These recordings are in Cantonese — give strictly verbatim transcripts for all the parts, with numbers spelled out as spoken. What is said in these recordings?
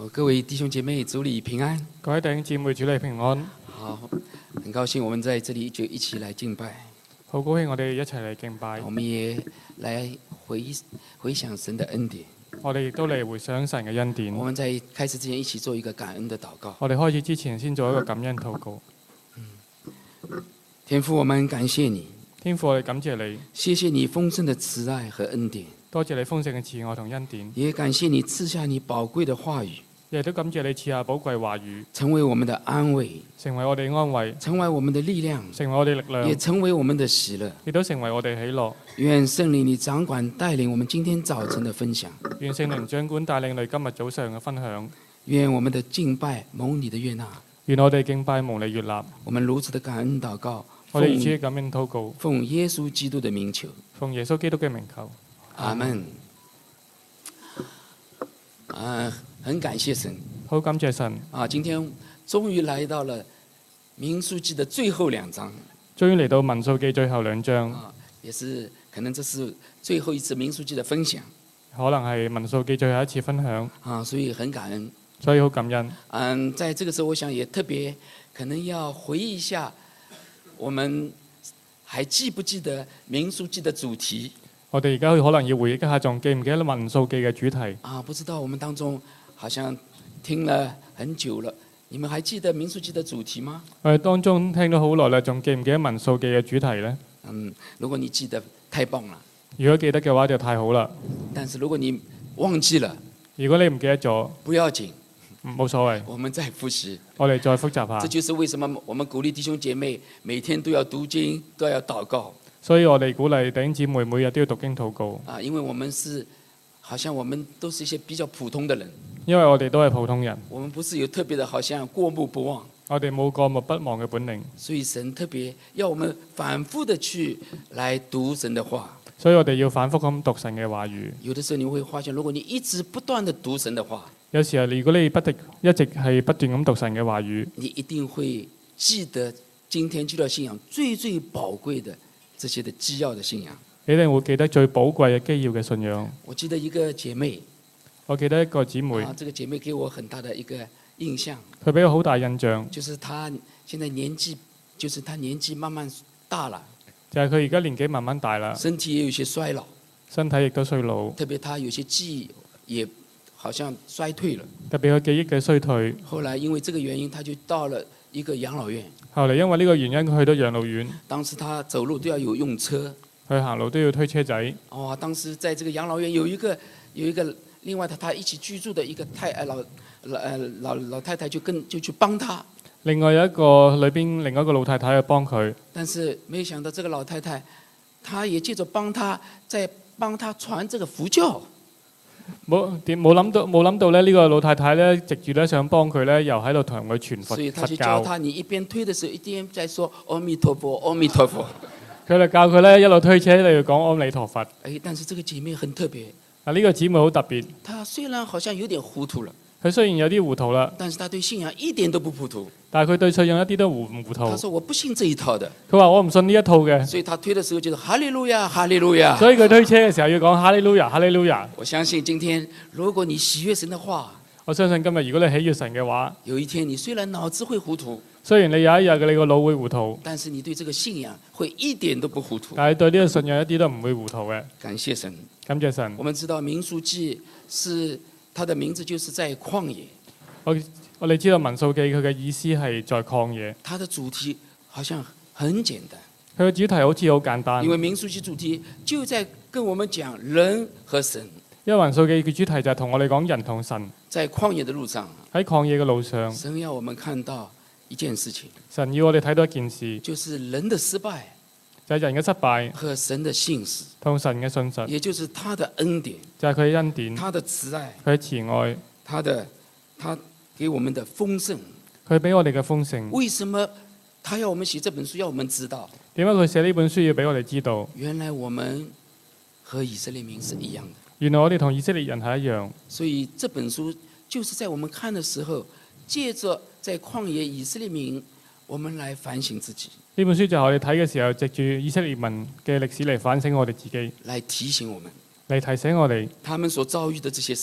好，各位弟兄姐妹，主里平安。 各位弟兄姊妹，主你平安。 好，很高興我們在這裡就一起來敬拜。 好高興我哋一齊嚟敬拜。 我們也來回回想神的恩典。 我哋亦都嚟回想神嘅恩典。 我們在開始之前一起做一個感恩的禱告。 我哋開始之前先做一個感恩禱告。 天父，我們感謝你。 天父，我哋感謝你。 謝謝你豐盛的慈愛和恩典。 多謝你豐盛嘅慈愛同恩典。 也感謝你賜下你寶貴的話語。 亦都感謝你賜下寶貴話語， 成為我們的安慰， 成為我哋安慰， 成為我們的力量， 成為我哋力量， 也成為我們的喜樂， 亦都成為我哋喜樂。 願聖靈你掌管帶領我們今天早晨的分享。 願聖靈掌管帶領你今日早上嘅分享。 願我們的敬拜蒙你的悅納。 願我哋敬拜蒙你悅納。 我們如此的感恩禱告， 我哋如此嘅感恩禱告， 奉耶穌基督的名求。 奉耶穌基督嘅名求。 阿門。啊，很感謝神。 好感謝神啊！今天終於來到了民數記的最後兩章， 終於嚟到民數記最後兩章， 啊，也是可能這是最後一次民數記的分享， 可能係民數記最後一次分享， 啊，所以很感恩， 所以好感恩。 嗯，在這個時候，我想也特別可能要回憶一下，我們還記不記得民數記的主題？ 我哋而家可能要回憶一下，仲記唔記得民數記嘅主題？ 啊，不知道我們當中好像聽了很久了，你們還記得民數記的主題嗎？ 我哋當中聽咗好耐啦，仲記唔記得民數記嘅主題呢？ 嗯，如果你記得，太棒了。 如果記得嘅話就太好啦。 但是如果你忘記了， 如果你唔記得咗， 不要緊， 冇所謂。 我們再複習。 我哋再複習下。 這就是為什麼我們鼓勵弟兄姐妹每天都要讀經，都要禱告。 所以我哋鼓勵弟兄姊妹每日都要讀經禱告。 啊，因為我們是，好像我們都是一些比較普通的人。 因為我哋都係普通人。 我們不是有特別的，好像過目不忘。 我哋冇過目不忘嘅本領。 所以神特別要我們反覆的去來讀神的話。 所以我哋要反覆咁讀神嘅話語。 有的時候你會發現，如果你一直不斷的讀神的話， 有時候如果你不斷一直係不斷咁讀神嘅話語， 你一定會記得今天基督教信仰最最寶貴的這些的基要的信仰。 你一定會記得最寶貴嘅基要嘅信仰。 我記得一個姐妹， 我記得一個姊妹， 啊，這個姐妹給我很大的一個印象。 佢俾我好大印象， 就是她現在年紀，就是她年紀慢慢大了， 就係佢而家年紀慢慢大啦， 身體也有些衰老， 身體亦都衰老， 特別她有些記憶也好像衰退了。 特別佢記憶嘅衰退。 後來因為這個原因，她就到了一個養老院。 後嚟因為呢個原因，佢去到養老院。 當時她走路都要有用車， 佢行路都要推車仔。 哦，當時在這個養老院有一個有一個另外她她一起居住的一個太老老老老太太就跟就去幫她。 另外有一個裏邊另外一個老太太去幫佢， 但是沒想到這個老太太，她也借着幫她，在幫她傳這個佛教。 冇點冇諗到冇諗到咧，呢個老太太咧，藉住咧想幫佢咧，又喺度同佢傳佛所以他佛就教教。 他，你一邊推的時候，一邊在說阿彌陀佛，阿彌陀佛。 佢就教佢咧一路推車，一路講阿彌陀佛。 哎，但是這個姐妹很特別。 啊，呢個姊妹好特別。 她雖然好像有點糊塗了， 佢雖然有啲糊塗啦， 但是她對信仰一點都不糊塗。 但係佢對信仰一啲都糊唔糊塗。 她說我不信這一套的。 佢話我唔信呢一套嘅。 所以她推的時候就是哈利路亞，哈利路亞。 所以佢推車嘅時候要講哈利路亞，哈利路亞。 我相信今天如果你喜悅神的話， 我相信今日如果你喜悅神嘅話， 有一天你雖然腦子會糊塗， 雖然你有一日嘅你個腦會糊塗， 但是你對這個信仰會一點都不糊塗。 但係對呢個信仰一啲都唔會糊塗嘅。 感謝神， 感謝神。 我們知道民數記是它的名字，就是在曠野。 我我哋知道民數記佢嘅意思係在曠野。 它的主題好像很簡單。 佢嘅主題好似好簡單。 因為民數記主題就在跟我們講人和神。 因為民數記嘅主題就係同我哋講人同神。 在曠野的路上， 喺曠野嘅路上， 神要我們看到一件事情。 神要我哋睇到一件事， 就是人的失敗， 就係人嘅失敗和神的信實， 同神嘅信實， 也就是他的恩典， 就係佢嘅恩典， 他的慈愛， 佢嘅慈愛， 他的他給我們的豐盛。 佢俾我哋嘅豐盛。 為什麼他要我們寫這本書？要我們知道點解佢寫呢本書要俾我哋知道？ 原來我們和以色列民是一樣的。 原來我哋同以色列人係一樣。 所以這本書就是在我們看的時候，借着在曠野以色列民，我們來反省自己。 呢本書就係我哋睇嘅時候，藉住以色列民嘅歷史嚟反省我哋自己， 來提醒我們， 嚟提醒我哋， 他們所遭遇的這些事，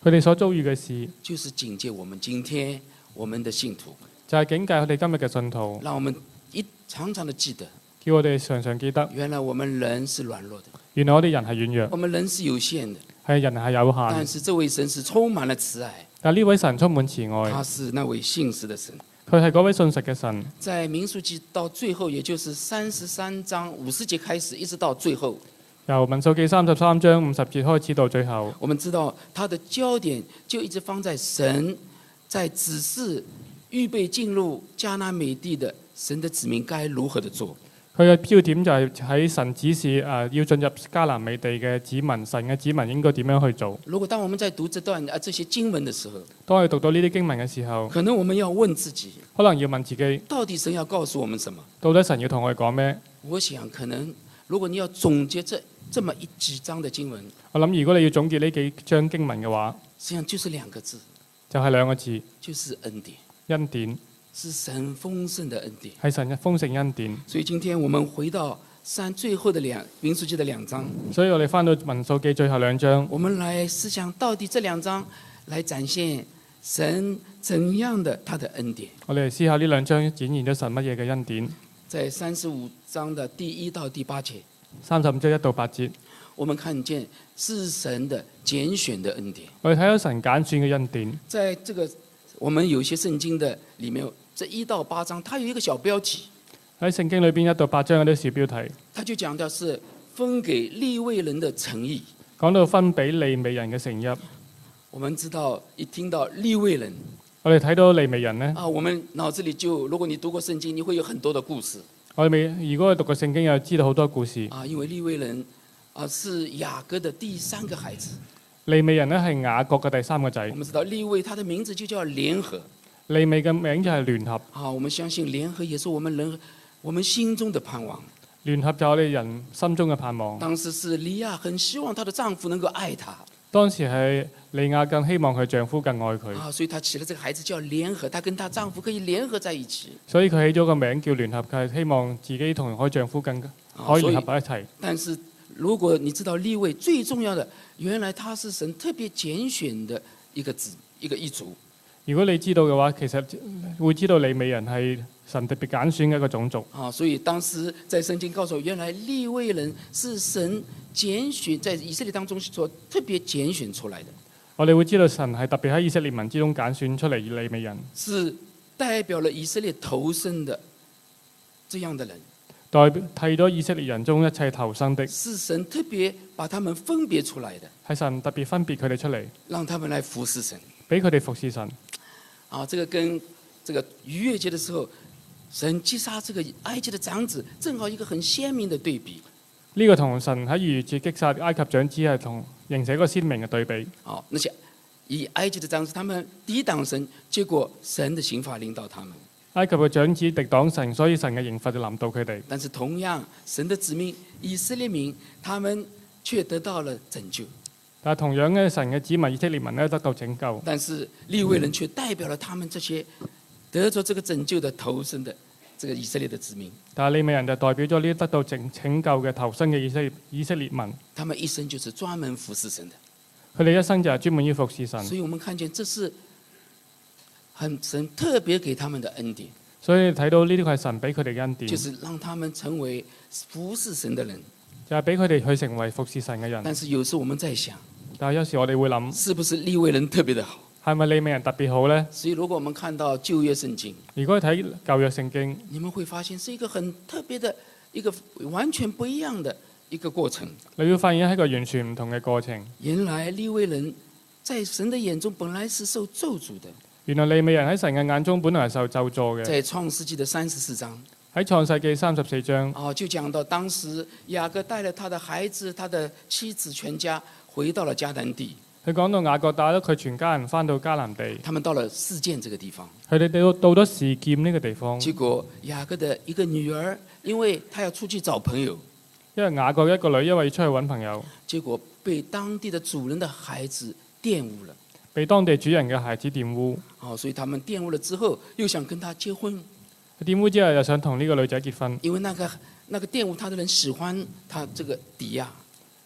佢哋所遭遇嘅事， 就是警戒我們今天我們的信徒， 就係警戒我哋今日嘅信徒， 讓我們一常常的記得， 叫我哋常常記得， 原來我們人是軟弱的， 原來我哋人係軟弱， 我們人是有限的， 係人係有但限。 是這位神是充滿了慈愛， 但呢位神充滿慈愛， 他是那位信實的神。 佢係嗰位信實嘅神。 在民數記到最後，也就是三十三章五十節開始，一直到最後， 由民數記三十三章五十節開始到最後， 我們知道他的焦點就一直放在神在指示預備進入迦南美地的神的子民該如何的做。 佢嘅焦點就係喺神指示誒、呃、要進入迦南美地嘅子民，神嘅子民應該點樣去做。 如果當我們在讀這段啊這些經文的時候， 當我哋讀到呢啲經文嘅時候， 可能我們要問自己， 可能要問自己， 到底神要告訴我們什麼？ 到底神要同我哋講咩？ 我想可能如果你要總結這這麼一幾章的經文， 我諗如果你要總結呢幾章經文嘅話， 實際上就是兩個字， 就係、是、兩個字， 就是恩典， 恩典， 是神豐盛的恩典。 係神嘅豐盛恩典。 所以今天我們回到三最後的兩民數記的兩章， 所以我哋翻到民數記最後兩章， 我們來思想到底這兩章來展現神怎樣的他的恩典。 我哋嚟思考呢兩章展現咗神乜嘢嘅恩典。 在三十五章的第一到第八節， 三十五章一到八節， 我們看見是神的揀選的恩典。 我哋睇到神揀選嘅恩典。 在這個我們有些聖經的裡面，這一到八章，它有一個小標題。 喺聖經裏邊一到八章有啲小標題， 他就講到是分給利未人的誠意。 講到分俾利未人嘅誠意。 我們知道一聽到利未人， 我哋睇到利未人呢， 啊，我們腦子裡就，如果你讀過聖經，你會有很多的故事。 我哋未如果我哋讀過聖經，又知道好多故事。 啊，因為利未人啊是雅各的第三個孩子。 利未人呢係雅各嘅第三個仔我。們知道利未他的名字就叫聯合。 利未嘅名就係聯合。 啊，我們相信聯合也是我們人我們心中的盼望。 聯合就係我哋人心中嘅盼望。 當時是利亞很希望她的丈夫能夠愛她。 當時係利亞更希望佢丈夫更愛佢， 啊，所以她起了這個孩子叫聯合，她跟她丈夫可以聯合在一起。 所以佢起咗個名叫聯合，佢係希望自己同佢丈夫更可以聯合喺一齊。 但是如果你知道利未最重要的，原來他是神特別揀選的一個子一個一族。 如果你知道嘅話，其實會知道利未人係神特別揀選嘅一個種族。 啊，所以當時在聖經告訴我，原來利未人是神揀選在以色列當中所特別揀選出來的。 我哋會知道神係特別喺以色列民之中揀選出嚟利未人， 是代表了以色列投生的這樣的人， 代表替咗以色列人中一切投生的， 是神特別把他們分別出來的， 係神特別分別佢哋出嚟， 讓他們來服侍神。 俾佢哋服侍神。 啊，這個跟這個逾越節的時候，神擊殺這個埃及的長子，正好一個很鮮明的對比。 呢、這個同神喺逾越節擊殺埃及長子係同形成一個鮮明嘅對比。 啊，那些以埃及的長子，他們抵擋神，結果神的刑罰臨到他們。 埃及嘅長子抵擋神，所以神嘅刑罰就臨到佢哋。 但是同樣，神的子民以色列民，他們卻得到了拯救。 但係同樣嘅，神嘅子民以色列民咧得到拯救。 但是利未人卻代表了他們這些得咗這個拯救的投生的這個以色列的子民。 但係利未人就代表咗呢啲得到拯拯救嘅投生嘅以色列以色列民。 他們一生就是專門服侍神的。 佢哋一生就係專門要服侍神。 所以我們看見這是很神特別給他們的恩典。 所以睇到呢啲係神俾佢哋嘅恩典， 就是讓他們成為服侍神的人。 就係俾佢哋去成為服侍神嘅人。 但是有時我們在想， 但係有時我哋會諗， 是不是利未人特別的好？ 係咪利未人特別好呢？ 所以如果我們看到舊約聖經， 如果睇舊約聖經， 你們會發現是一個很特別的一個完全不一樣的一個過程。 你會發現係一個完全唔同嘅過程。 原來利未人在神的眼中本來是受咒詛的。 原來利未人喺神嘅眼中本來係受咒詛嘅。 在創世紀的三十四章， 喺創世記三十四章， 哦，就講到當時雅各帶了他的孩子、他的妻子全家回到了迦南地。 佢講到雅各帶咗佢全家人翻到迦南地， 他們到了示劍這個地方。 佢哋到到咗示劍呢個地方。 結果雅各的一個女兒，因為她要出去找朋友， 因為雅各一個女因為要出去揾朋友， 結果被當地的主人的孩子玷污了。 被當地主人嘅孩子玷污。 哦，所以他們玷污了之後，又想跟他結婚。 玷污之後又想同呢個女仔結婚， 因為那個那個玷污他的人喜歡他這個底亞。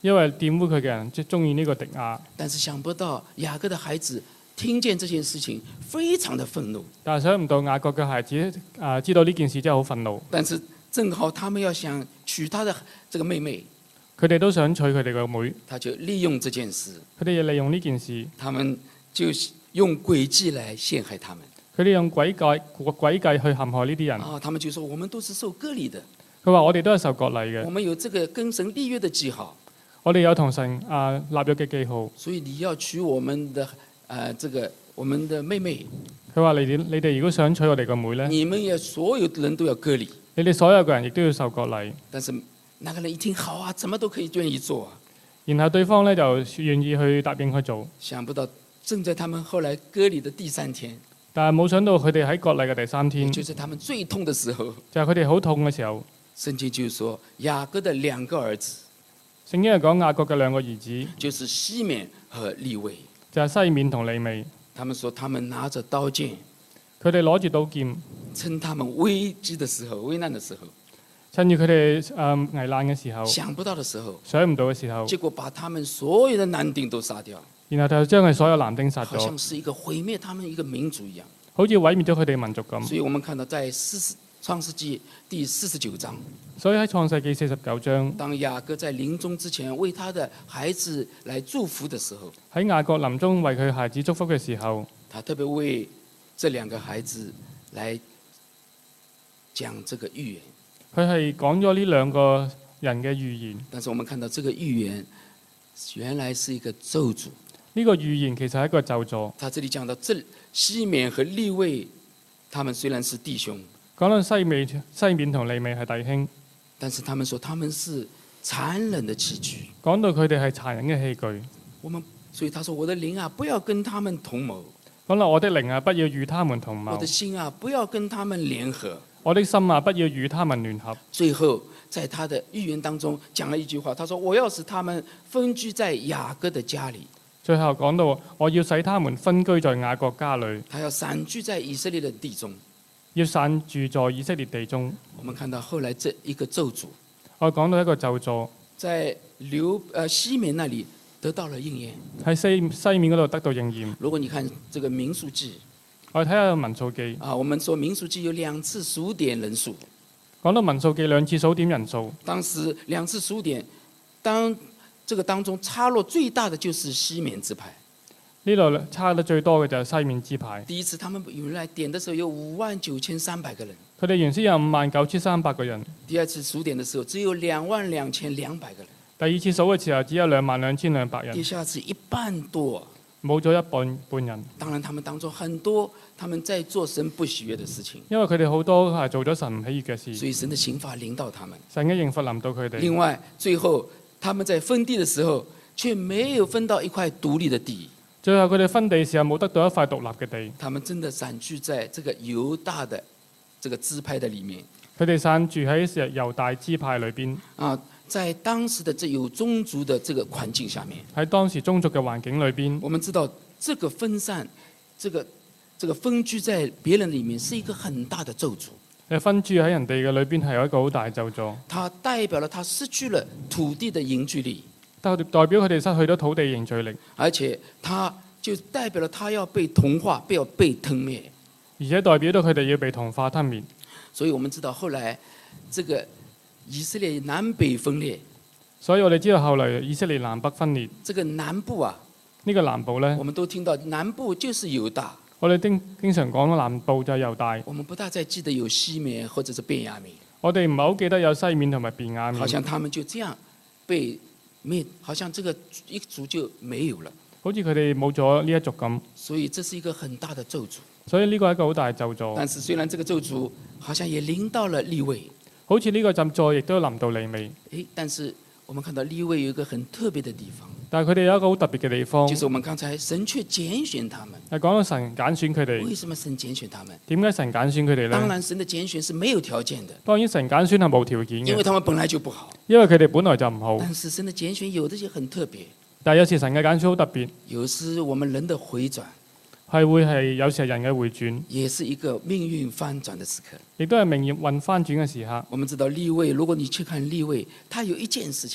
因為玷污佢嘅人即係中意呢個迪亞。 但是想不到雅各的孩子聽見這件事情，非常的憤怒。 但係想唔到雅各嘅孩子啊，知道呢件事真係好憤怒。 但是正好他們要想娶他的這個妹妹， 佢哋都想娶佢哋個妹， 他就利用這件事， 佢哋利用呢件事， 他們就用詭計來陷害他們。 佢哋用詭計詭計去陷害呢啲人。 啊，他們就說我們都是受割禮的， 佢話我哋都係受割禮嘅， 我們有這個跟神立約的記號， 我哋有同神啊立約嘅記號。 所以你要娶我們的呃這個我們的妹妹， 佢話你哋你哋如果想娶我哋個妹咧， 你們也所有人都要割禮。 你哋所有嘅人亦都要受割禮。 但是那個人一聽好啊，怎麼都可以願意做啊。 然後對方咧就願意去答應去做。 想不到正在他們後來割禮的第三天， 但係冇想到佢哋喺割禮嘅第三天， 就是他們最痛的時候， 就係佢哋好痛嘅時候。 聖經就說雅各的兩個兒子， 聖經係講雅各嘅兩個兒子， 就是西緬和利未， 就係西緬同利未。 他們說他們拿着刀劍， 佢哋攞住刀劍， 趁他們危機的時候、危難的時候， 趁住佢哋誒危難嘅時候， 想不到的時候， 想唔到嘅時候， 結果把他們所有的男丁都殺掉， 然後就將佢所有男丁殺好像咗， 是一個毀滅他們一個民族一樣。 好似毀滅咗佢哋民族咁。 所以我們看到在四十創世紀第四十九章， 所以喺創世記四十九章， 當雅各在臨終之前為他的孩子來祝福的時候， 喺雅各臨終為佢孩子祝福嘅時候， 他特別為這兩個孩子來講這個預言。 佢係講咗呢兩個人嘅預言。 但是我們看到這個預言原來是一個咒詛。 呢個預言其實係一個咒詛。 他這裡講到，這西緬和利未，他們雖然是弟兄， 講到西緬西緬同利未係弟兄， 但是他們說他們是殘忍的器具。 講到佢哋係殘忍嘅器具。 我們所以他說：我的靈啊，不要跟他們同謀； 講到我的靈啊，不要與他們同我的謀； 心啊，不要跟他們聯合。 我的心啊，不要與他們聯合。 最後，在他的預言當中講了一句話，他說：我要使他們分居在雅各的家裡。 最後講到，我要使他們分居在雅各家裏， 他要散居在以色列的地中。 要散住在以色列地中。 我們看到後來這一個咒詛， 我講到一個咒詛， 在流呃西緬那裡得到了應驗。 喺西西面嗰度得到應驗。 如果你看這個民數記， 我哋睇下民數記。 啊，我們說民數記有兩次數點人數。 講到民數記兩次數點人數， 當時兩次數點，當這個當中差落最大的就是西緬支派。 呢度差得最多嘅就係西面支派。 第一次他們原來點的時候有五萬九千三百個人， 佢哋原先有五萬九千三百個人。 第二次數點的時候只有兩萬兩千兩百個人。 第二次數嘅時候只有兩萬兩千兩百人， 一下子一半多， 冇咗一半半人。 當然他們當中很多他們在做神不喜悅的事情， 因為佢哋好多係做咗神唔喜悅嘅事， 所以神的刑罰臨到他們。 神嘅刑罰臨到佢哋。 另外，最後他們在分地的時候，卻沒有分到一塊獨立的地。 最後佢哋分地時候冇得到一塊獨立嘅地， 他們真的散居在這個猶大的這個支派的裡面。 佢哋散住喺猶大支派裏邊。 啊，在當時的這有宗族的這個環境下面， 喺當時宗族嘅環境裏邊， 我們知道這個分散，這個這個分居在別人裡面是一個很大的咒詛。 誒分住喺人哋嘅裏邊係有一個好大咒詛。 它代表了他失去了土地的凝聚力。 代代表佢哋失去咗土地凝聚力， 而且它就代表了他要被同化，不要被吞滅。 而且代表到佢哋要被同化吞滅。 所以我們知道後來這個以色列南北分裂。 所以我哋知道後來以色列南北分裂。 這個南部啊， 呢個南部呢， 我們都聽到南部就是猶大。 我哋經經常講南部就係猶大。 我們不大再記得有西緬或者是便雅憫。 我哋唔係好記得有西面同埋便雅憫。 好像他們就這樣被滅，好像這個一族就沒有了。 好似佢哋冇咗呢一族咁。 所以這是一個很大的咒詛。 所以呢個係一個好大嘅咒詛。 但是雖然這個咒詛好像也臨到了利未， 好似呢個咒詛亦都臨到利未。 誒，但是我們看到利未有一個很特別的地方。 但係佢哋有一個好特別嘅地方， 就是我們剛才神卻揀選他們。 係講到神揀選佢哋。 為什麼神揀選他們？ 點解神揀選佢哋呢？ 當然神的揀選是沒有條件的。 當然神揀選係冇條件嘅， 因為他們本來就不好。 因為佢哋本來就唔好。 但是神的揀選有的就很特別。 但係有時神嘅揀選好特別。 有時我們人的回轉係會係有時係人嘅回轉， 也是一個命運翻轉的時刻。 亦都係命運翻轉嘅時刻。 我們知道利未，如果你去看利未，他有一件事情。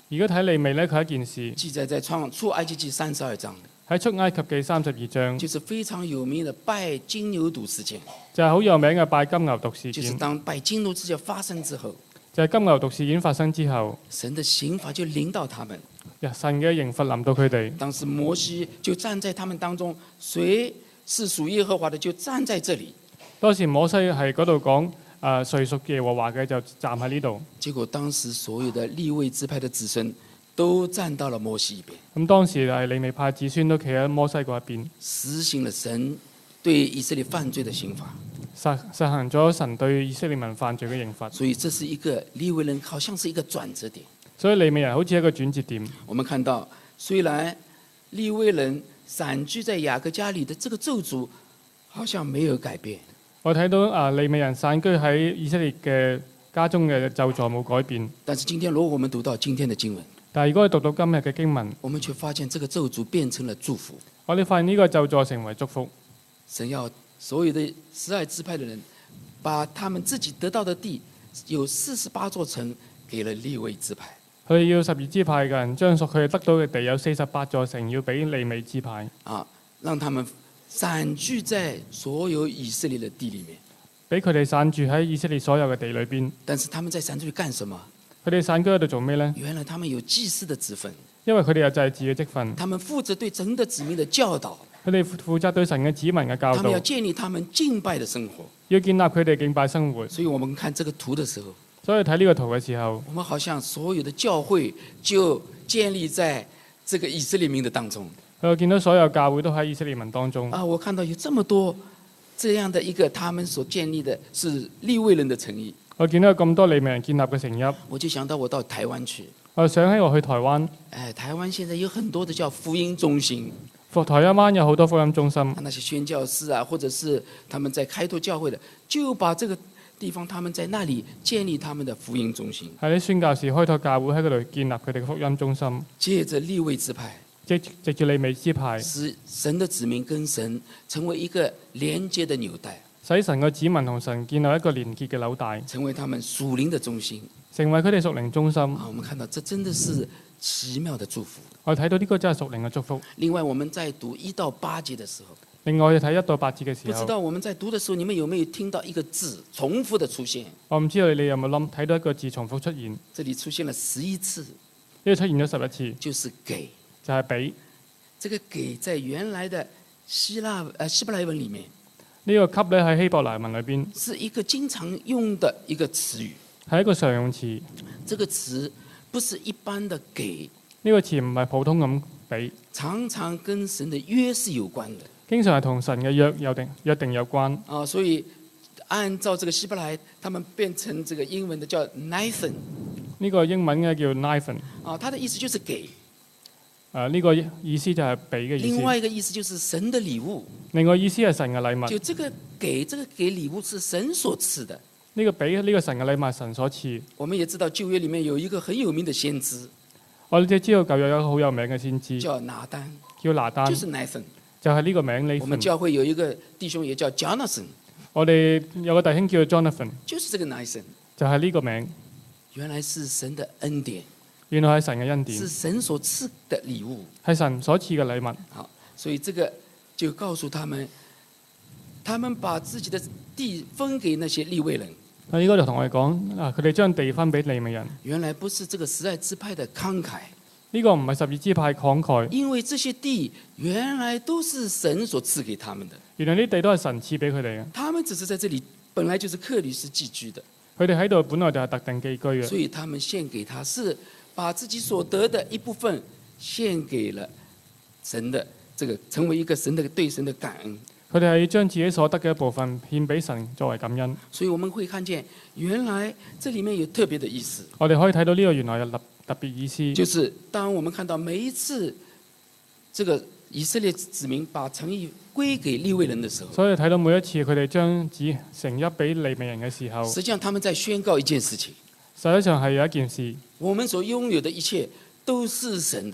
而家睇利未咧，佢一件事記載在創出埃及記三十二章， 喺出埃及記三十二章， 就是非常有名的拜金牛犢事件。 就係好有名嘅拜金牛犢事件。 就是當拜金牛事件發生之後， 就係金牛犢事件發生之後， 神的刑罰就臨到他們。 神嘅刑罰臨到佢哋。 當時摩西就站在他們當中，誰是屬耶和華的就站在這裡。 當時摩西係嗰度講，誒誰屬耶和華嘅就站喺呢度。 結果當時所有的利未支派的子孫都站到了摩西一邊。 咁當時係利未派子孫都企喺摩西嗰一邊， 實行了神對以色列犯罪的刑罰。 實實行咗神對以色列民犯罪嘅刑罰。 所以這是一個利未人，好像是一個轉折點。 所以利未人好似一個轉折點。 我們看到，雖然利未人散居在雅各家裡的這個咒詛，好像沒有改變。 我睇到啊，利未人散居喺以色列嘅家中嘅咒詛冇改變。 但是今天，如果我們讀到今天的經文， 但係如果我讀到今日嘅經文， 我們卻發現這個咒詛變成了祝福。 我哋發現呢個咒詛成為祝福。 神要所有的十二支派的人，把他們自己得到的地，有四十八座城，給了利未支派。 佢哋要十二支派嘅人將屬佢哋得到嘅地有四十八座城，要俾利未支派。 啊，讓他們散居在所有以色列的地裡面。 俾佢哋散住喺以色列所有嘅地裏邊。 但是他們在散居幹什麼？ 佢哋散居喺度做咩呢？ 原來他們有祭司的職分。 因為佢哋有祭祀嘅職分。 他們負責對神的子民的教導。 佢哋負責對神嘅子民嘅教導。 他們要建立他們敬拜的生活。 要建立佢哋敬拜生活。 所以我們看這個圖的時候， 所以睇呢個圖嘅時候， 我們好像所有的教會就建立在這個以色列民的當中。 我見到所有教會都喺以色列民當中。 啊，我看到有這麼多這樣的一個他們所建立的是利未人的城邑。 我見到咁多利未人建立嘅城邑， 我就想到我到台灣去。 我想起我去台灣。 哎，台灣現在有很多的叫福音中心。 台灣有好多福音中心。 那些宣教士啊，或者是他們在開拓教會的，就把這個地方他們在那裡建立他們的福音中心。 係啲宣教士開拓教會喺嗰度建立佢哋嘅福音中心。 借着利未支派， 藉藉住利未支派， 使神的子民跟神成為一個連接的紐帶。 使神嘅子民同神建立一個連結嘅紐帶， 成為他們屬靈的中心， 成為佢哋屬靈中心。 啊，我們看到這真的是奇妙的祝福。 我睇到呢個真係屬靈嘅祝福。 另外，我們在讀一到八節的時候， 另外我哋睇一到八節嘅時候， 不知道我們在讀的時候，你們有沒有聽到一個字重複的出現？ 我唔知道你哋有冇諗睇到一個字重複出現？ 這裡出現了十一次， 呢個出現咗十一次， 就是給， 就係俾。 這個給在原來的希臘呃希伯來文裡面。 呢、這個給咧喺希伯來文裏邊是一個經常用的一個詞語， 係一個常用詞。 這個詞不是一般的給， 呢、這個詞唔係普通咁俾， 常常跟神的約是有關的， 經常係同神嘅約有定約定有關。 啊，所以按照這個希伯來，他們變成這個英文的叫 Nathan。 呢個英文嘅叫 Nathan。 啊，它的意思就是給。 誒、啊、呢、這個意思就係俾嘅意思。 另外一個意思就是神的禮物。 另外意思係神嘅禮物。 就這個給，這個給禮物是神所賜的。 呢、這個俾呢個神嘅禮物係神所賜。 我們也知道舊約裡面有一個很有名的先知。 我哋知道舊約有一個好有名嘅先知， 叫拿單。 叫拿單。 就是 Nathan。 就係呢個名 Nathan。 我們教會有一個弟兄也叫 Jonathan。 我哋有個弟兄叫 Jonathan。 就是這個 Nathan。 就係呢個名。 原來是神的恩典。 原來係神嘅恩典， 是神所賜的禮物， 係神所賜嘅禮物。 好，所以這個就告訴他們，他們把自己的地分給那些利未人。 啊，呢個就同我哋講，啊，佢哋將地分俾利未人。 原來不是這個十二支派的慷慨， 呢個唔係十二支派慷慨， 因為這些地原來都是神所賜給他們的。 原來呢地都係神賜俾佢哋嘅。 他們只是在這裡本來就是客旅是寄居的， 佢哋喺度本來就係特定寄居嘅， 所以他們獻給他是。把自己所得的一部分獻給了神的，這個成為一個神的對神的感恩。 佢哋係將自己所得嘅一部分獻俾神作為感恩。 所以我們會看見，原來這裡面有特別的意思。 我哋可以睇到呢個原來有特特別意思。 就是當我們看到每一次這個以色列子民把城邑歸給利未人的時候， 所以睇到每一次佢哋將子城邑俾利未人嘅時候， 實際上他們在宣告一件事情。 實際上係有一件事， 我們所擁有的一切都是神的。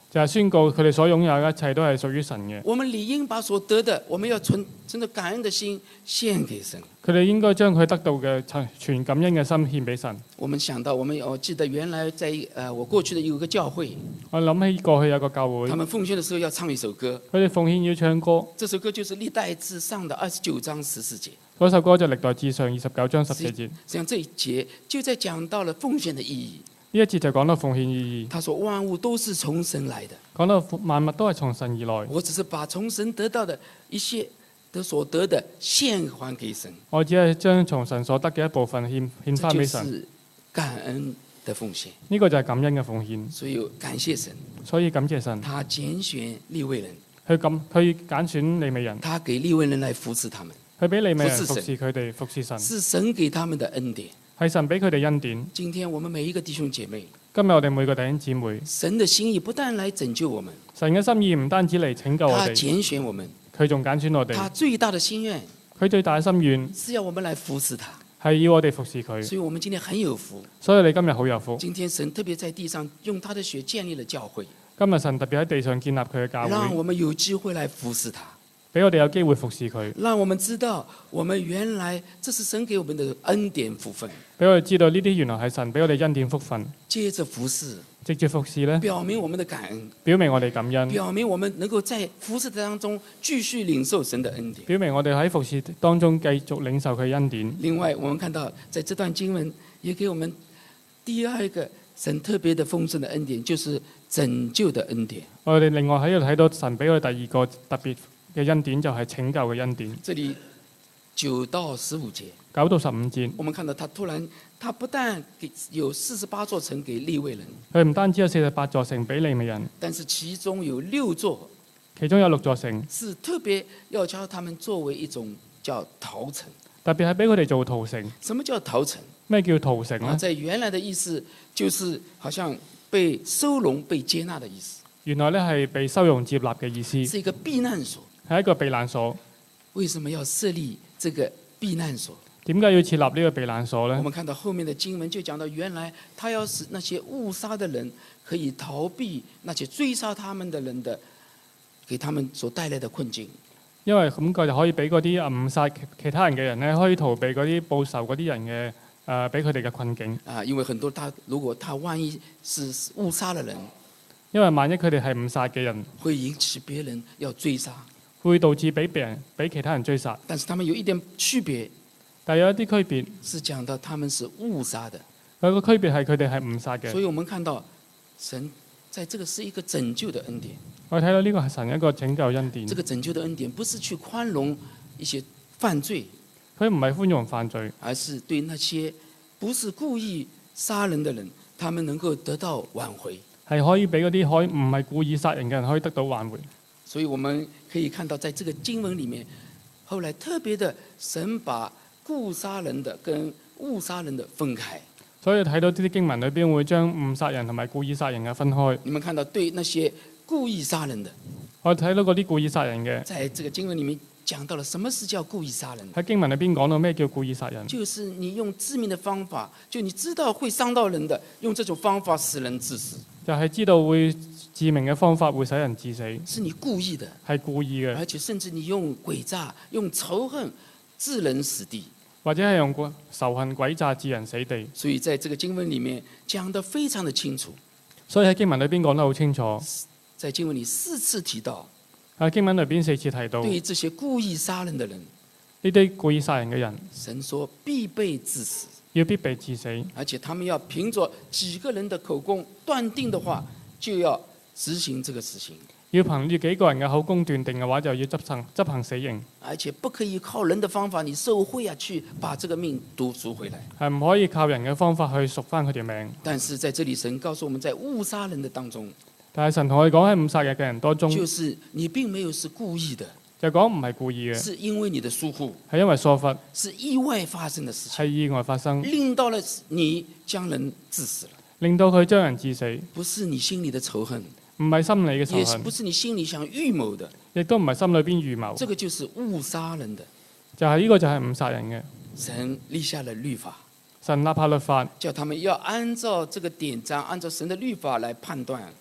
就係宣告佢哋所擁有嘅一切都係屬於神嘅。 我們理應把所得的，我們要存存着感恩的心獻給神。 佢哋應該將佢得到嘅全感恩嘅心獻俾神。 我們想到，我們我記得原來在呃我過去的有個教會， 我諗起過去有個教會， 他們奉獻的時候要唱一首歌， 佢哋奉獻要唱歌， 這首歌就是歷代志上的二十九章十四節。 嗰首歌就歷代志上二十九章十四節。 實際上這一節就在講到了奉獻的意義。 呢一節就講到奉獻意義。 他說萬物都是從神來的， 講到萬物都係從神而來。 我只是把從神得到的一些的所得的獻還給神。 我只係將從神所得嘅一部分獻獻翻俾神。 這就是感恩的奉獻。 呢個就係感恩嘅奉獻。 所以感謝神， 所以感謝神。 他揀選利未人， 佢咁佢揀選利未人， 他給利未人來服侍他們。 佢俾利未人服侍佢哋，服侍神。 是神給他們的恩典， 係神俾佢哋恩典。 今天我們每一個弟兄姐妹， 今日我哋每個弟兄姊妹， 神的心意不但來拯救我們， 神嘅心意唔單止嚟拯救我他哋， 揀選我們， 佢仲揀選我哋。 他最大的心願佢最大嘅心願是要我們來服侍他， 係要我哋服侍佢。 所以我們今天很有福。 所以你今日好有福。 今天神特別在地上用他的血建立了教會， 今日神特別喺地上建立佢嘅教會， 讓我們有機會來服侍他， 俾我哋有機會服侍佢， 讓我們知道我們原來這是神給我們的恩典福分。 俾我哋知道呢啲原來係神俾我哋恩典福分。 接着服侍， 直接服侍呢， 表明我們的感恩， 表明我哋感恩， 表明我們能夠在服侍當中繼續領受神的恩典， 表明我哋喺服侍當中繼續領受佢恩典。 另外，我們看到在這段經文也給我們第二個神特別的豐盛的恩典，就是拯救的恩典。 我哋另外喺度睇到神俾我哋第二個特別嘅恩典，就係拯救嘅恩典。 這裡九到十五節， 九到十五節， 我們看到他突然，他不但給有四十八座城給利未人， 佢唔單止有四十八座城俾利未人， 但是其中有六座其中有六座城是特別要教他們作為一種叫逃城。 特別係俾佢哋做逃城。 什麼叫逃城？ 咩叫逃城呢？ 在原來的意思就是好像被收容、被接納的意思。 原來咧係被收容接納嘅意思， 是一個避難所。 係一個避難所。 為什麼要設立這個避難所？ 點解要設立呢個避難所呢？ 我們看到後面的經文就講到，原來他要使那些誤殺的人可以逃避那些追殺他們的人的，給他們所帶來的困境。 因為咁佢就可以俾嗰啲誤殺其他人嘅人咧，可以逃避嗰啲報仇嗰啲人嘅誒，俾佢哋嘅困境。 啊，因為很多他如果他萬一是誤殺的人， 因為萬一佢哋係誤殺嘅人， 會引起別人要追殺， 會導致俾別人俾其他人追殺。 但是他們有一點區別， 但有一啲區別是講到他們是誤殺的。 有個區別係佢哋係誤殺嘅。 所以我們看到神在這個是一個拯救的恩典。 我睇到呢個係神一個拯救恩典。 這個拯救的恩典不是去寬容一些犯罪， 佢唔係寬容犯罪， 而是對那些不是故意殺人的人，他們能夠得到挽回。 係可以俾嗰啲可以唔係故意殺人嘅人可以得到挽回。 所以我們可以看到，在這個經文裡面，後來特別的神把故殺人的跟誤殺人的分開。 所以睇到呢啲經文裏邊會將誤殺人同埋故意殺人嘅分開。 你們看到對那些故意殺人的， 我睇到嗰啲故意殺人嘅， 在這個經文裡面講到了什麼是叫故意殺人。 喺經文裏邊講到咩叫故意殺人， 就是你用致命的方法，就你知道會傷到人的，用這種方法使人致死。 就係知道會致命嘅方法會使人致死， 是你故意的， 係故意嘅， 而且甚至你用詭詐、用仇恨致人死地， 或者係用仇恨詭詐致人死地。 所以在這個經文裡面講得非常的清楚。 所以喺經文裏邊講得好清楚， 在經文裡四次提到， 喺經文裏邊四次提到， 對於這些故意殺人的人， 呢啲故意殺人嘅人， 神說必被致死， 要必被致死， 而且他們要憑着幾個人的口供斷定的話，就要執行這個死刑。 要憑住幾個人嘅口供斷定嘅話，就要執行執行死刑， 而且不可以靠人的方法，你受賄啊，去把這個命都贖回來。 係唔可以靠人嘅方法去贖翻佢條命。 但是在這裡，神告訴我們在誤殺人的當中， 但係神同我哋講喺誤殺人嘅人當中， 就是你並沒有是故意的， 就講唔係故意嘅， 是因為你的疏忽， 係因為疏忽， 是意外發生的事情， 係意外發生， 令到了你將人致死了， 令到佢將人致死， 不是你心裡的仇恨， 唔係心理嘅仇也是恨， 不是你心裡想預謀的， 亦都唔係心裏邊預謀， 這個就是誤殺人的。 就係呢個就係誤殺人嘅。 神立下了律法， 神立下律法， 叫他們要按照這個典章，按照神的律法來判斷。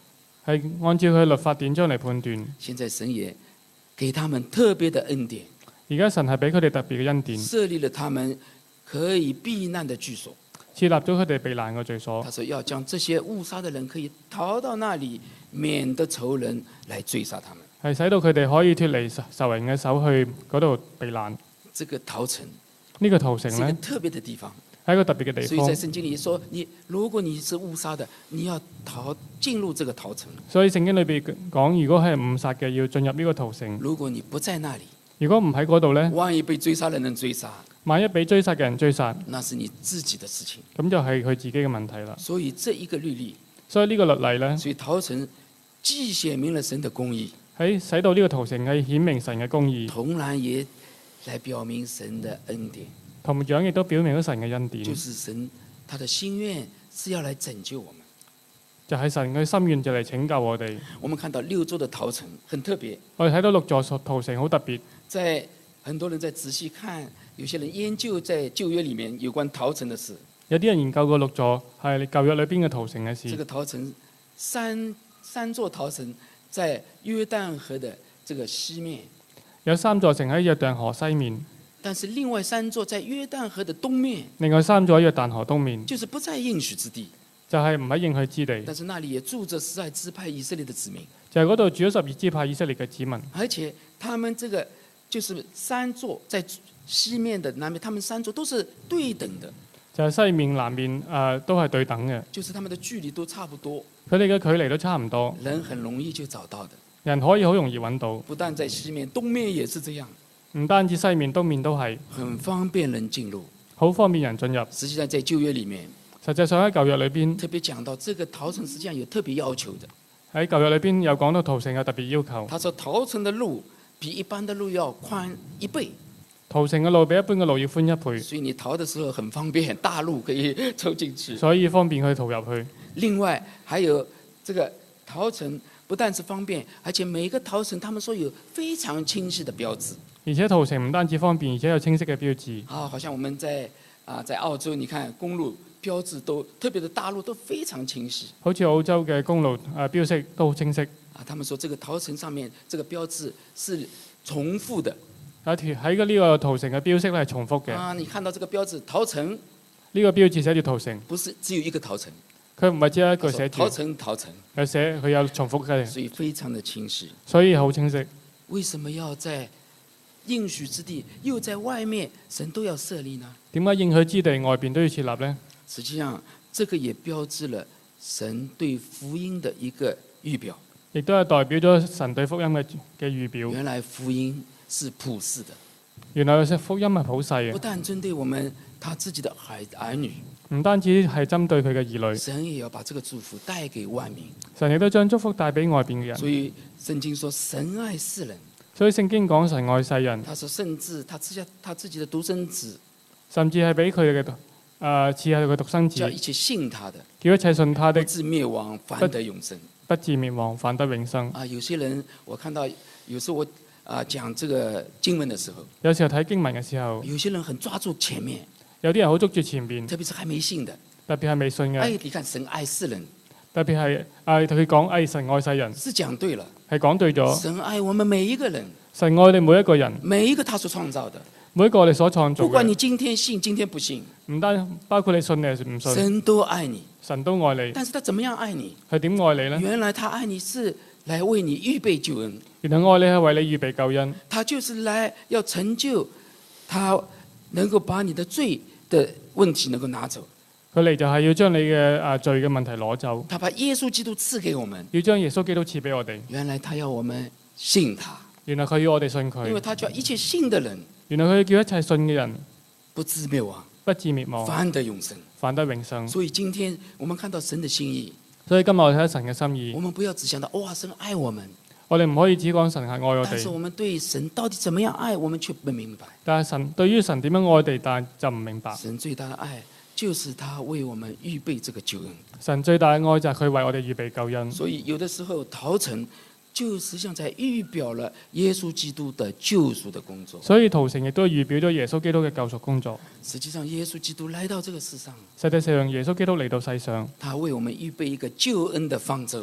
係按照佢律法典章嚟判斷。 現在神也給他們特別的恩典， 而家神係俾佢哋特別嘅恩典， 設立了他們可以避難的居所。 設立咗佢哋避難嘅罪所。 他說要將這些誤殺的人可以逃到那裡，免得仇人來追殺他們。 係使到佢哋可以脱離仇人嘅手去嗰度避難。 這個逃城呢個逃城呢， 是一個特別的地方， 係一個特別嘅地方。 所以在聖經裡說，你如果你是誤殺的，你要逃進入這個逃城。 所以聖經裏邊講，如果係誤殺嘅，要進入呢個逃城。 如果你不在那裡， 如果唔喺嗰度呢， 萬一被追殺的人追殺， 萬一俾追殺嘅人追殺， 那是你自己的事情。 咁就係佢自己嘅問題啦。 所以這一個律例， 所以呢個律例呢， 所以逃城既顯明了神的公義， 喺使到呢個逃城係顯明神嘅公義， 同然也來表明神的恩典。 同樣亦都表明咗神嘅恩典， 就是神他的心願是要來拯救我們。 就係神嘅心願就嚟拯救我哋。 我們看到六座的逃城很特別， 我哋睇到六座逃城好特別。 在很多人在仔細看，有些人研究在舊約裡面有關逃城的事。 有啲人研究過六座係舊約裏邊嘅逃城嘅事。 這個逃城三三座逃城在約旦河的這個西面， 有三座城喺約旦河西面， 但是另外三座在約旦河的東面， 另外三座喺約旦河東面， 就是不在應許之地， 就係唔喺應許之地。 但是那裡也住着十二支派以色列的子民， 就係嗰度住咗十二支派以色列嘅子民， 而且他們這個就是三座在西面的南面，他們三座都是對等的， 就係西面南面誒、呃、都係對等嘅， 就是他們的距離都差不多， 佢哋嘅距離都差唔多， 人很容易就找到的。 人可以好容易揾到。 不但在西面，東面也是這樣， 唔單止西面，東面都係很方便人進入。 好方便人進入。 實際上在舊約裡面， 實際上喺舊約裏邊， 特別講到這個逃城實際上有特別要求的。 喺舊約裏邊有講到逃城有特別要求。 他說逃城的路比一般的路要寬一倍， 逃城嘅路比一般嘅路要寬一倍， 所以你逃的時候很方便，大路可以抽進去。 所以方便去逃入去。 另外還有這個逃城不但是方便，而且每一個逃城他們說有非常清晰的標誌。 而且逃城唔單止方便，而且有清晰嘅標誌。 啊，好像我們在啊在澳洲，你看公路標誌都特別的大路都非常清晰。 好似澳洲嘅公路誒、呃、標識都好清晰。 啊，他們說這個逃城上面這個標誌是重複的。 有條喺個呢個逃城嘅標識咧係重複嘅。 啊，你看到這個標誌逃城， 呢個標誌寫住逃城， 不是只有一個逃城， 佢唔係只有一句寫住逃城逃城， 有寫佢有重複嘅， 所以非常的清晰。 所以好清晰。 為什麼要在應許之地又在外面，神都要設立呢？ 點解應許之地外邊都要設立呢？ 實際上，這個也標誌了神對福音的一個預表， 亦都係代表咗神對福音嘅嘅預表。 原來福音是普世的， 原來福音係普世嘅， 不但針對我們他自己的兒兒女， 唔單止係針對佢嘅兒女， 神也要把這個祝福帶給萬民。 神亦都將祝福帶俾外邊嘅人。 所以聖經說神愛世人， 所以聖經講神愛世人， 他說甚至他賜下他自己的獨生子， 甚至係俾佢嘅誒賜下佢獨生子， 叫一切信他的， 叫一切信他的不至滅亡，反得永生。 不至滅亡，反得永生。 啊，有些人我看到，有時候我啊講這個經文的時候， 有時候睇經文嘅時候， 有些人很抓住前面， 有啲人好捉住前邊， 特別是還沒信的， 特別係未信嘅。 哎，你看神愛世人， 特別係誒佢講誒神愛世人， 是講對了， 係講對咗。 神愛我們每一個人， 神愛你每一個人， 每一個他所創造的， 每一個我哋所創造嘅， 不管你今天信，今天不信， 唔單包括你信你係唔信， 神都愛你， 神都愛你。 但是他怎麼樣愛你？ 佢點愛你呢？ 原來他愛你是來為你預備救恩， 原來愛你係為你預備救恩， 他就是來要成就，他能夠把你的罪的問題能夠拿走。 佢嚟就係要將你嘅誒罪嘅問題攞走， 他把耶穌基督賜給我們， 要將耶穌基督賜俾我哋。 原來他要我們信他， 原來佢要我哋信因為佢， 他叫一切信的人原來佢叫一切信嘅人不至滅亡， 不至滅亡， 反得永生。 反得永生。 所以今天我們看到神的心意， 所以今日我哋睇神嘅心意我，們不要只想到哇，神愛我們， 我哋唔可以只講神係愛我哋， 但是我們對神到底怎麼樣愛，我們卻不明白。 但係神對於神點樣愛我哋，但係就唔明白。 神最大的愛就是他為我們預備這個救恩。 神最大嘅愛就係佢為我哋預備救恩。 所以有的時候逃城就實際上在預表了耶穌基督的救贖的工作。 所以逃城亦都預表咗耶穌基督嘅救贖工作。 實際上耶穌基督來到這個世上， 實際上耶穌基督嚟到世上， 他為我們預備一個救恩的方舟。 佢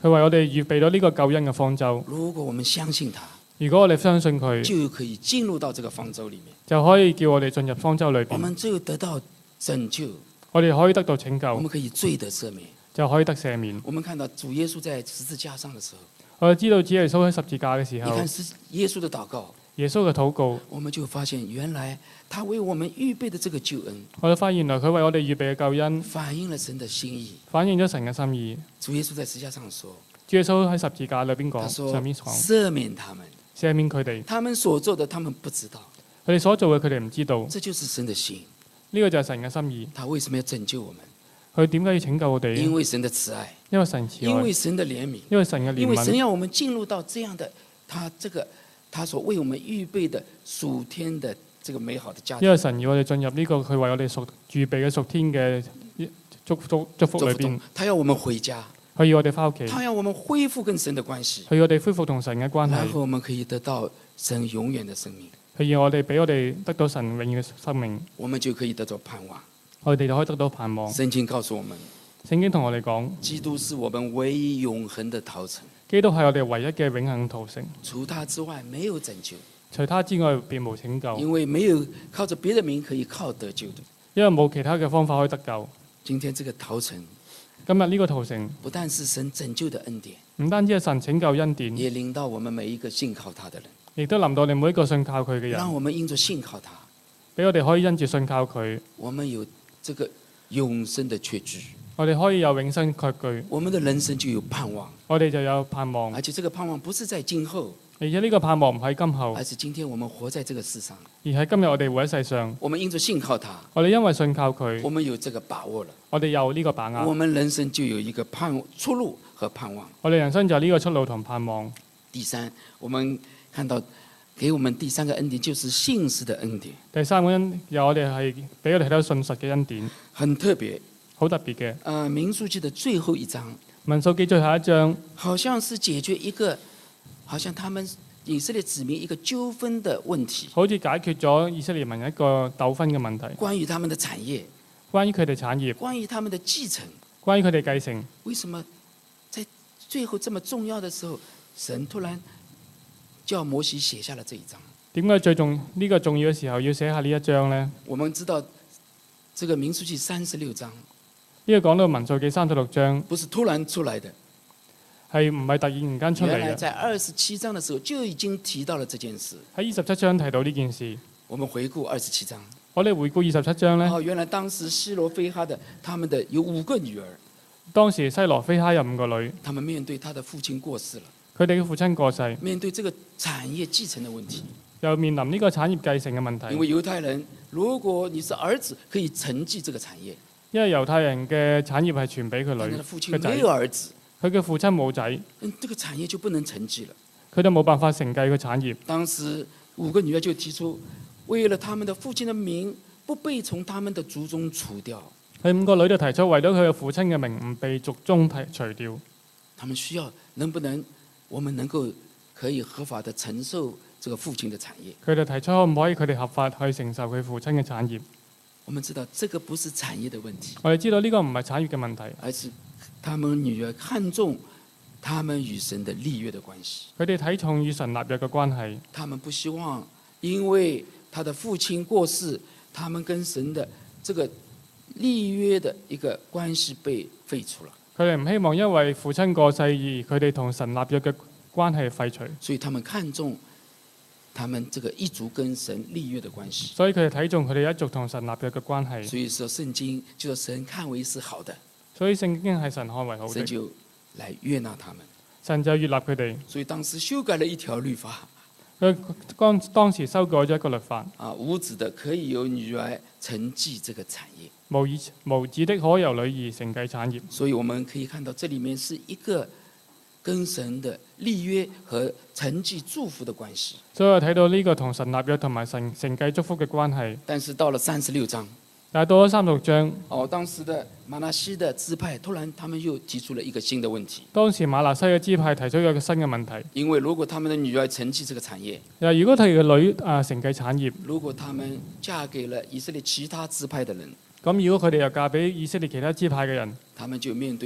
佢為我哋預備咗呢個救恩嘅方舟。 如果我們相信他， 如果我哋相信佢， 就可以進入到這個方舟裡面， 就可以叫我哋進入方舟裏邊。 我們就得到拯救， 我哋可以得到拯我救， 們可以罪得赦免。 就可以得赦免。 我們看到主耶穌在十字架上的時候， 我哋知道主耶穌喺十字架嘅時候， 你看是耶穌的禱告， 耶穌嘅禱告， 我們就發現原來他為我們預備的這個救恩， 我哋發現原來佢為我哋預備嘅救恩， 反映了神的心意。 反映咗神嘅心意。 主耶穌在十字架上說， 主耶穌喺十字架裏邊講， 他說上面講赦免他們， 赦免佢哋， 他們所做的他們不知道。 佢哋所做嘅佢哋唔知道。 這就是神的心， 呢個就係神嘅心意。 他為什麼要拯救我們？ 佢點解要拯救我哋？ 因為神的慈愛， 因為神慈愛， 因為神的憐憫， 因為神嘅因為神憐憫， 要我們進入到這樣的他這個他所為我們預備的屬天的這個美好的家庭。 因為神要我哋進入呢個佢為我哋屬預備嘅屬天嘅祝福祝福裏邊。 他要我們回家， 佢要我哋翻屋企， 他要我們恢復跟神的關係， 佢要我哋恢復同神嘅關係， 然後我們可以得到神永遠的生命， 佢要我哋俾我哋得到神永遠嘅生命， 我們就可以得到盼望。 我哋就可以得到盼望。 聖經告訴我們， 聖經同我哋講， 基督是我們唯一永恆的逃城， 基督係我哋唯一嘅永恆逃城， 除他之外沒有拯救， 除他之外別無拯救， 因為沒有靠着別的名可以靠得救的。 因為冇其他嘅方法可以得救。 今天這個逃城今日呢個逃城不但是神拯救的恩典， 唔單止係神拯救恩典， 也臨到我們每一個信靠他的人， 亦都臨到我哋每一個信靠佢嘅人， 讓我們因着信靠他， 俾我哋可以因住信靠佢， 我們有這個永生的確據， 我哋可以有永生確據， 我們的人生就有盼望， 我哋就有盼望。 而且這個盼望不是在今後， 而且呢個盼望唔喺今後， 而是今天我們活在這個世上， 而喺今日我哋活喺世上， 我們因着信靠他， 我哋因為信靠佢， 我們有這個把握了， 我哋有呢個把握， 我們人生就有一個盼出路和盼望。 我哋人生就有呢個出路同盼望。 第三，我們看到給我們第三個恩典就是信實的恩典， 第三個恩有我哋係俾我哋睇到信實嘅恩典， 很特別。 好特別嘅。 呃，民數記的最後一章， 民數記最後一章， 好像是解決一個，好像他們以色列子民一個糾紛的問題， 好似解決咗以色列民一個糾紛嘅問題， 關於他們的產業， 關於佢哋產業， 關於他們的繼承。 關於佢哋繼承。 為什麼在最後這麼重要的時候，神突然叫摩西寫下了這一章？ 點解最重呢個重要嘅時候要寫下呢一章呢？ 我們知道，這個民數記三十六章， 呢個講到民數記三十六章， 不是突然出來的， 係唔係突然間出嚟嘅？ 原來在二十七章的時候就已經提到了這件事。 喺二十七章提到呢件事。 我們回顧二十七章， 我哋回顧二十七章呢， 哦，原來當時西羅非哈的他們的有五個女兒， 當時西羅非哈有五個女， 他們面對他的父親過世了， 佢哋嘅父親過世， 面對這個產業繼承的問題。 又面臨呢個產業繼承嘅問題。 因為猶太人，如果你是兒子，可以承繼這個產業， 因為猶太人嘅產業係傳俾佢女但他的父親嘅仔沒，有兒子， 佢嘅父親冇仔， 嗯，這個產業就不能承繼了。 佢都冇辦法承繼佢產業。 當時五個女兒就提出，為了他們的父親的名不被從他們的族中除掉， 佢五個女就提出，為咗佢嘅父親嘅名唔被族中提除掉， 他們需要能不能我們能夠可以合法的承受這個父親的產業？ 佢哋提出可唔可以佢哋合法去承受佢父親嘅產業？ 我們知道這個不是產業的問題， 我哋知道呢個唔係產業嘅問題， 而是他們女兒看重他們與神的立約的關係。 佢哋睇重與神立約嘅關係， 他們不希望因為他的父親過世，他們跟神的這個立約的一個關係被廢除了。 佢哋唔希望因為父親過世而佢哋同神立約嘅關係廢除， 所以他們看重他們這個一族跟神立約的關係。 所以佢哋睇重佢哋一族同神立約嘅關係。 所以說聖經就說神看為是好的， 所以聖經係神看為好的， 神就來悅納他們。 神就悅納佢哋。 所以當時修改了一條律法， 佢當當時修改咗一個律法， 啊，無子的可以由女兒承繼這個產業， 無兒無子的可由女兒承繼產業。 所以我們可以看到這裡面是一個跟神的立約和承繼祝福的關係。 所以我睇到呢個同神立約同埋神承繼祝福嘅關係。 但是到了三十六章， 但係到咗三十六章， 哦，當時的瑪拿西的支派突然他們又提出了一個新的問題， 當時馬拿西嘅支派提出一個新嘅問題， 因為如果他們的女兒承繼這個產業， 又如果佢嘅女啊承繼產業， 如果他們嫁給了以色列其他支派的人， 咁如果佢哋又嫁俾以色列其他支派嘅人， 他們就面對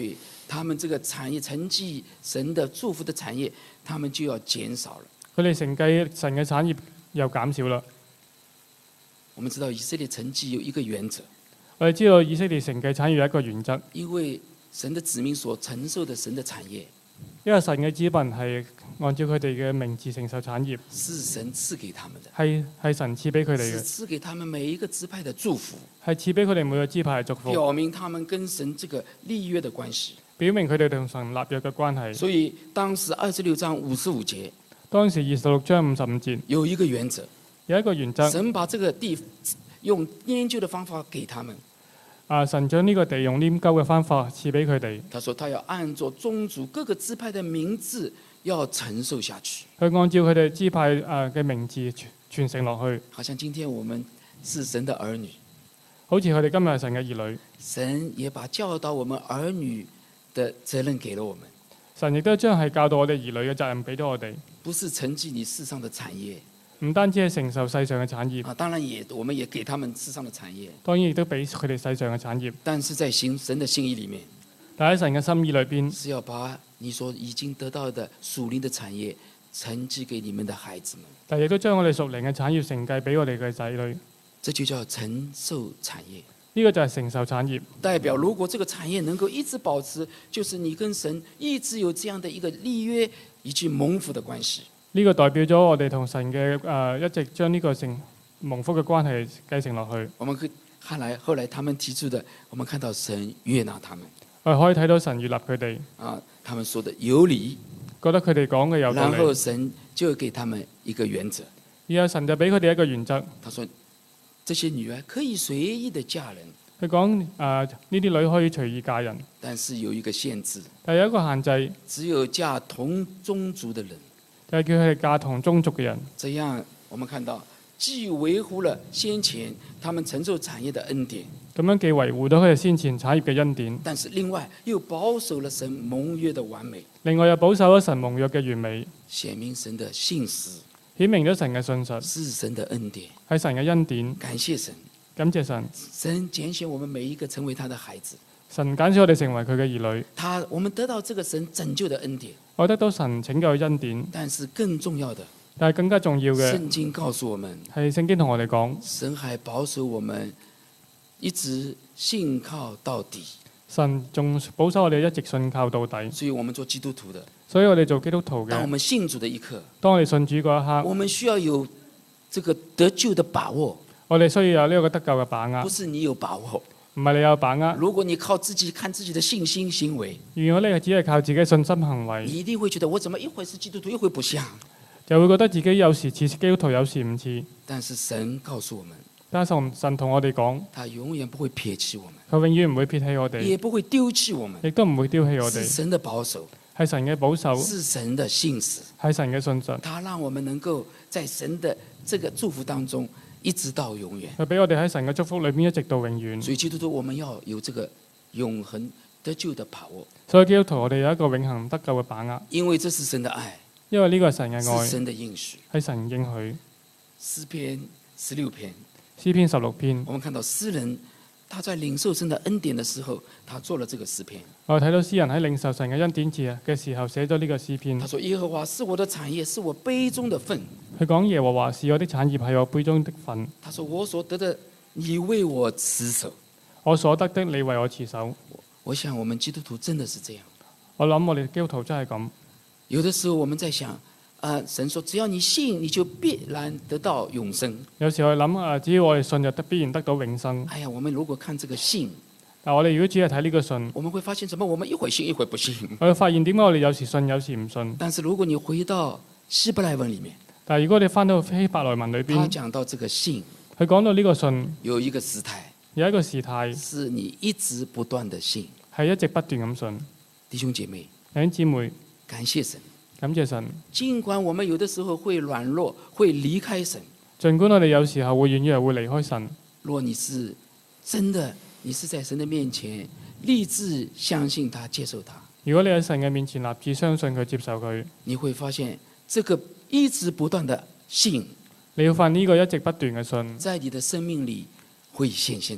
他們這個產業承繼神的祝福的產業，他們就要減少了。 佢哋承繼神嘅產業又減少啦。 我們知道以色列承繼有一個原則， 我哋知道以色列承繼產業有一個原則， 因為神的子民所承受的神的產業， 因為神嘅子民係按照佢哋嘅名字承受產業， 是神賜給他們的， 係係神賜俾佢哋是嘅， 賜給他們每一個支派的祝福， 係賜俾佢哋每個支派嘅祝福， 表明他們跟神這個立約的關係。 表明佢哋同神立約嘅關係。 所以當時二十六章五十五節， 當時二十六章五十五節有一個原則， 有一個原則， 神把這個地用研究的方法給他們。 啊，神將呢個地用黏鳩嘅方法賜俾佢哋。 他說他要按照宗族各個支派的名字要承受下去。 佢按照佢哋支派啊嘅名字傳傳承落去。 好像今天我們是神的兒女， 好似佢哋今日係神嘅兒女， 神也把教導我們兒女的責任給了我們， 神亦都將係教導我哋兒女嘅責任俾咗我哋， 不是承繼你世上的產業唔單止係承受世上嘅產業， 啊，當然也我們也給他們世上的產業， 當然亦都俾佢哋世上嘅產業。 但是在行神的心意裏面， 但喺神嘅心意裏邊， 是要把你所已經得到的屬靈的產業承繼給你們的孩子們， 但亦都將我哋屬靈嘅產業承繼俾我哋嘅仔女。 這就叫承受產業。 呢個就係承受產業， 代表如果這個產業能夠一直保持，就是你跟神一直有這樣的一個立約以及蒙福的關係。 呢個代表咗我哋同神嘅誒、呃、一直將呢個成蒙福嘅關係繼承落去。 我們可以看來後來他們提出的，我們看到神悅納他們。 我哋可以睇到神悅納佢哋， 啊，他們說的有理， 覺得佢哋講嘅有道然後理。 神就給他們一個原則。 然後神就俾佢哋一個原則， 他說：這些女兒可以隨意的嫁人， 佢講誒呢啲女可以隨意嫁人， 但是有一個限制， 但係有一個限制， 只有嫁同宗族的人。 就係叫佢哋嫁同宗族嘅人。 這樣我們看到，既維護了先前他們承受產業的恩典， 咁樣既維護到佢哋先前產業嘅恩典， 但是另外又保守了神盟約的完美， 另外又保守咗神盟約嘅完美， 顯明神的信實， 顯明咗神嘅信實， 是神的恩典。 係神嘅恩典。 感謝神， 感謝神， 神揀選我們每一個成為他的孩子。 神揀選我哋成為佢嘅兒女， 他我們得到這個神拯救的恩典， 我得到神拯救嘅恩典。 但是更重要的， 但係更加重要嘅聖經告訴我們， 係聖經同我哋講， 神還保守我們一直信靠到底。 神仲保守我哋一直信靠到底。 所以我們做基督徒的， 所以我哋做基督徒當我嘅， 們信主的一刻， 當我哋信主嗰一刻， 我們需要有這個得救的把握， 我哋需要有呢個得救嘅把握不，是你有把握。 唔係你有把握。 如果你靠自己看自己的信心行為， 如果你係只係靠自己信心行為， 你一定會覺得我怎麼一會是基督徒，一會不像。 就會覺得自己有時似基督徒，有時唔似。 但是神告訴我們， 但係神神同我哋講， 他永遠不會撇棄我們， 佢永遠唔會撇棄我哋， 也不會丟棄我們， 亦都唔會丟棄我哋。 是神的保守， 係神嘅保守， 是神的信實， 係神嘅信實， 他讓我們能夠在神的這個祝福當中一直到永遠。 佢俾我哋喺神嘅祝福裏邊一直到永遠。 所以基督徒我們要有這個永恆得救的把握， 所以基督徒我哋有一個永恆得救嘅把握， 因為這是神的愛， 因為呢個係神嘅是愛， 神的應許。 係神應許。 詩篇十六篇， 詩篇十六篇， 我們看到詩人他在領受神的恩典的時候，他做了這個詩篇。 我哋睇到詩人喺領受神嘅恩典字嘅時候寫咗呢個詩篇他。說：耶和華是我的產業，是我杯中的份。 佢講耶和華是我的產業，係我杯中的份。 他說：我所得的，你為我持守。 我所得的，你為我持守。 我想我們基督徒真的是這樣。 我諗我哋基督徒真係咁。 有的時候我們在想，啊、呃，神說只要你信，你就必然得到永生。 有時我哋諗啊，只要我哋信就得必然得到永生。 哎呀，我們如果看這個信， 但我哋如果只係睇呢個信， 我們會發現什麼？我們一會信，一會不信。 我哋發現點解我哋有時信，有時唔信。 但是如果你回到希伯來文裡面， 但係如果你翻到希伯來文裏他邊， 講到這個信佢講到呢個信有一個時態， 有一個時態是你一直不斷的信。 係一直不斷咁信。 弟兄姐妹， 弟兄姊妹， 感謝神。 感謝神。 儘管我們有的時候會軟弱，會離開神。 儘管我哋有時候會軟弱，會離開神。 若你是真的，你是在神的面前立志相信他、接受他。 如果你喺神嘅面前立志相信佢、接受佢， 你會發現這個一直不斷的信， 你要發現呢個一直不斷嘅信在你的生命裡會顯現出來。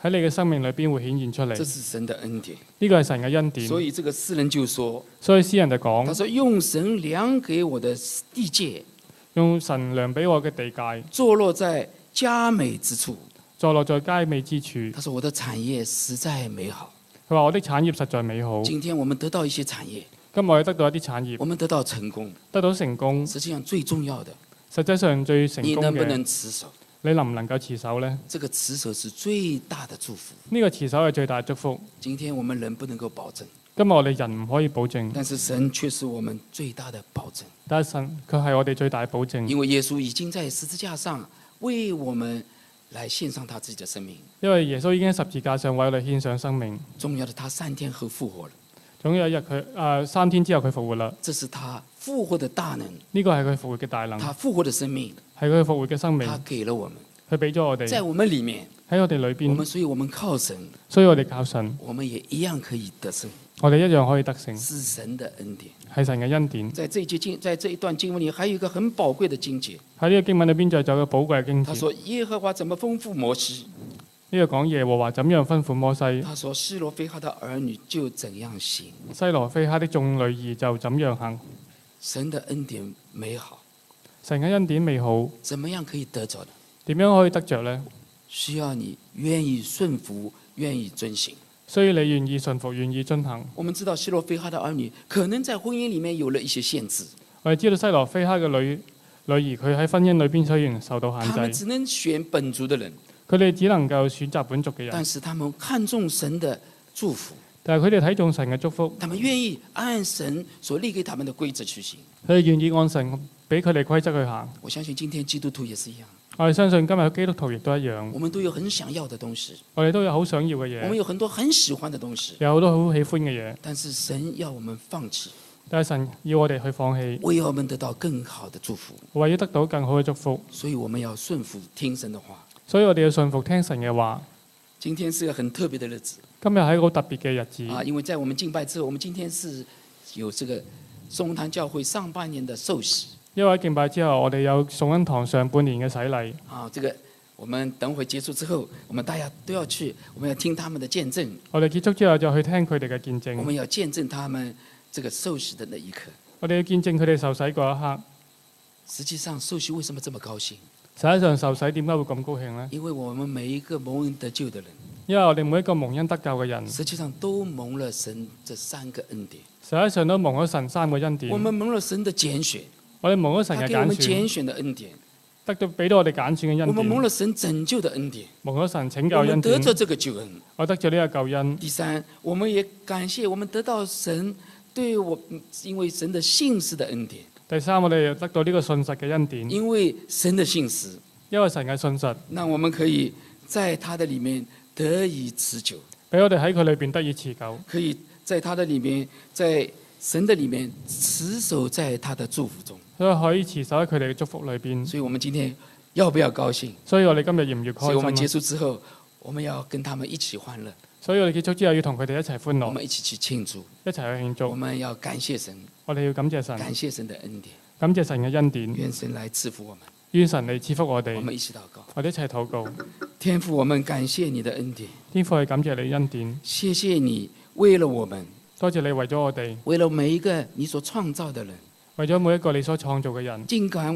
喺你嘅生命裏邊會顯現出嚟。 这是神的恩典。 呢個係神嘅恩典。 所以这个诗人就说， 所以詩人就講， 他说用神量给我的地界， 用神量俾我嘅地界， 坐落在佳美之處。 坐落在佳美之處。 他说我的產業實在美好。 佢話我的產業實在美好。 今天我們得到一些產業， 今日我哋得到一啲產業， 我們得到成功， 得到成功。 實際上最重要的， 實際上最成功你能不能嘅， 持守？ 你能唔能夠持守呢？ 這個持守是最大的祝福。 呢個持守係最大嘅祝福。 今天我們人不能夠保證， 今日我哋人唔可以保證， 但是神卻是我們最大的保證。 但係神佢係我哋最大嘅保證， 因為耶穌已經在十字架上為我們來獻上他自己的生命。 因為耶穌已經喺十字架上為我哋獻上生命。 重要的，他三天後復活了， 總有一日佢誒三天之後佢復活啦。 這是他復活的大能， 呢個係佢復活嘅大能， 他復活的生命， 係佢復活嘅生命， 他給了我們， 佢俾咗我哋在我們裡面， 喺我哋裏我邊， 們所以我們靠神， 所以我哋靠神， 我們也一樣可以得勝， 我哋一樣可以得勝， 是神的恩典。 係神嘅恩典。 在這一節經，在這一段經文裡，還有一個很寶貴的經節。 喺呢個經文裏邊就有個寶貴嘅經節。 他說：耶和華怎麼吩咐摩西？ 呢個講耶和華怎樣吩咐摩西， 他說：示羅非哈的兒女就怎樣行。 西羅非哈的眾女兒就怎樣行。 神的恩典美好， 神嘅恩典美好， 怎麼樣可以得着呢？ 點樣可以得着呢？ 需要你願意順服，願意遵行。 所以你願意順服，願意遵行。 我們知道示羅非哈的兒女可能在婚姻裡面有了一些限制， 我哋知道西羅非哈嘅女女兒佢喺婚姻裏邊雖然受到他們限制， 只能選本族的人， 佢哋只能夠選擇本族嘅人， 但是他們看重神的祝福， 但係佢哋睇重神嘅祝福， 他們願意按神所立給他們的規則去行。 佢哋願意按神俾佢哋規則去行。 我相信今天基督徒也是一樣， 我哋相信今日基督徒亦都一樣， 我們都有很想要的東西， 我哋都有好想要嘅嘢， 我們有很多很喜歡的東西， 有好多好喜歡嘅嘢， 但是神要我們放棄， 但係神要我哋去放棄， 為要我們得到更好的祝福， 為咗得到更好嘅祝福， 所以我們要順服聽神的話。 所以我哋要順服聽神嘅話。 今天是個很特別的日子今日係一個好特別嘅日子， 啊，因為在我們敬拜之後，我們今天是有這個松壇教會上半年的受洗因為喺敬拜之後，我哋有崇恩堂上半年嘅洗禮。 啊，這個我們等會結束之後，我們大家都要去，我們要聽他們的見證， 我哋結束之後就去聽佢哋嘅見我證， 們要見證他們這個受洗的那一刻。 我哋要見證佢哋受洗嗰一刻。 實際上受洗為什麼這麼高興？ 實際上受洗點解會咁高興呢？ 因為我們每一個蒙恩得救的人， 因為我哋每一個蒙恩得救嘅人， 實際上都蒙了神這三個恩典。 實際上都蒙咗神三個恩典。 我們蒙了神的揀選， 我哋蒙咗神嘅揀他給我們揀選， 選的恩典， 得到俾到我哋揀選嘅我恩典， 們蒙了神拯救的恩典， 蒙咗神拯救我們恩典， 得着這個救恩。 我得咗呢個救恩。 第三，我們也感謝我們得到神對我，因為神的信實的恩典， 第三，我哋又得到呢個信實嘅恩典， 因為神的信實， 因為神嘅信實， 讓我們可以在他的裡面得以持久， 俾我哋喺佢裏邊得以持久， 可以在他的裡面，在神的裡面持守在他的祝福中。 所以可以持守喺佢哋嘅祝福裏邊。 所以我們今天要不要高興？ 所以我哋今日要唔要所以我們結開心啊？ 束之後，我們要跟他們一起歡樂， 所以我哋結束之後要同佢哋一齊歡樂， 我們一起去慶祝， 一齊去慶我祝。 們要感謝神， 我哋要感謝神， 感謝神的恩典， 感謝神嘅恩典， 願神來賜福我們。 願神嚟賜福我我哋。 們一起禱告。 我哋一齊禱告。 天父，我們感謝你的恩典， 天父，係感謝你恩典， 謝謝你為了我們， 多謝你為咗我哋， 為了每一個你所創造的人， 為咗每一個你所創造嘅人。 盡管